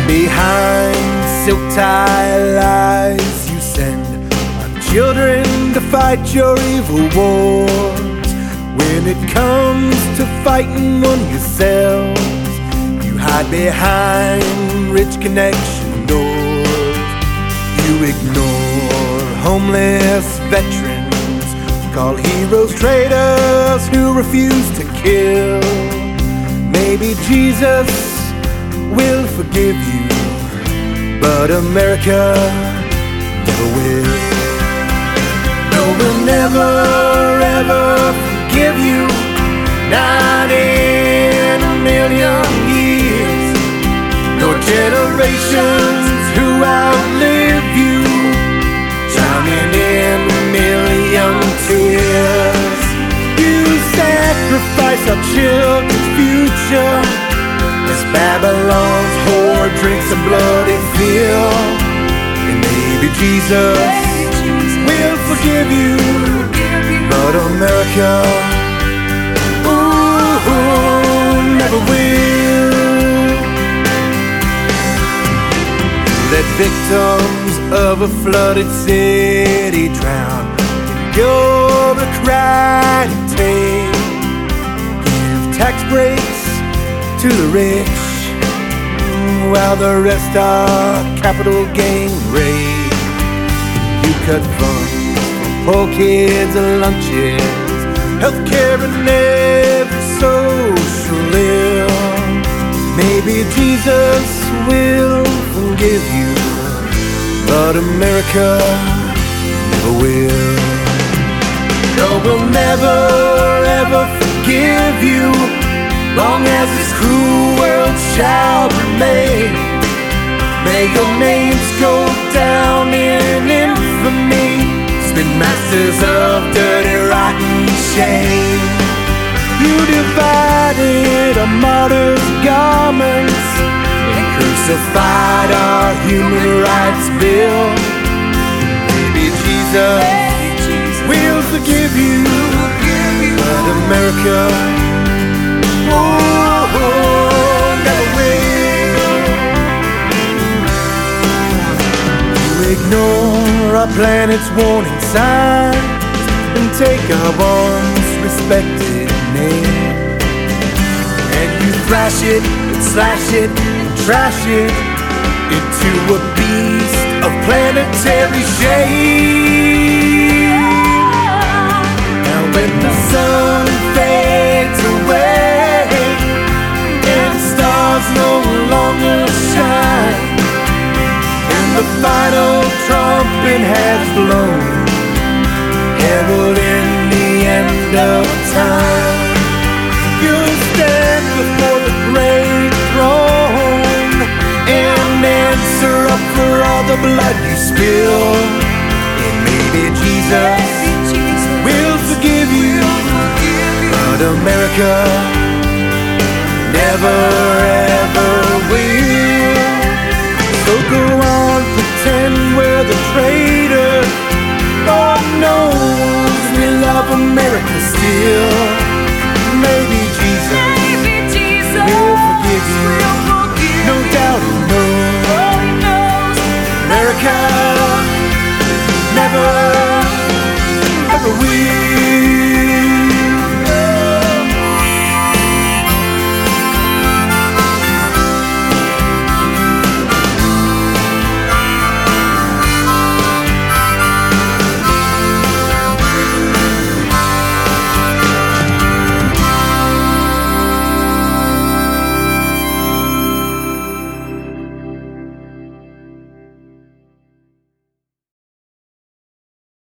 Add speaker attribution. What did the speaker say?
Speaker 1: Behind silk-tie lies you send our children to fight your evil wars. When it comes to fighting on yourselves, you hide behind rich connection doors. You ignore homeless veterans, call heroes traitors who refuse to kill. Maybe Jesus will forgive you, but America never will. No, we'll never ever forgive you, not in a million years, nor generations who outlive you, drowning in a million tears. You sacrifice our children's future as Babylon's whore drinks a bloody field. And maybe Jesus will forgive you, but America, ooh, never will. Let victims of a flooded city drown in bureaucratic tape. Give tax breaks to the rich, while the rest are capital gain rate. You cut funds for poor kids' lunches, healthcare and every social ill. Maybe Jesus will forgive you, but America never will. No, we'll never ever forgive you, long as this cruel world shall remain. May your names go down in infamy, spin masters of dirty, rotten shame. You divided our martyrs' garments and crucified our human rights bill. Maybe Jesus will forgive you, but America, oh, never will. You ignore our planet's warning signs and take our once respected name, and you thrash it and slash it and trash it into a beast of planetary shade. Now when the sun fades away and the stars no longer shine, and the final trumpet has blown, heralding the end of time, you'll stand before the great throne and answer up for all the blood you spill. And maybe Jesus will forgive you, but America never ever will. So go on, pretend we're the traitor. Lord knows we love America still.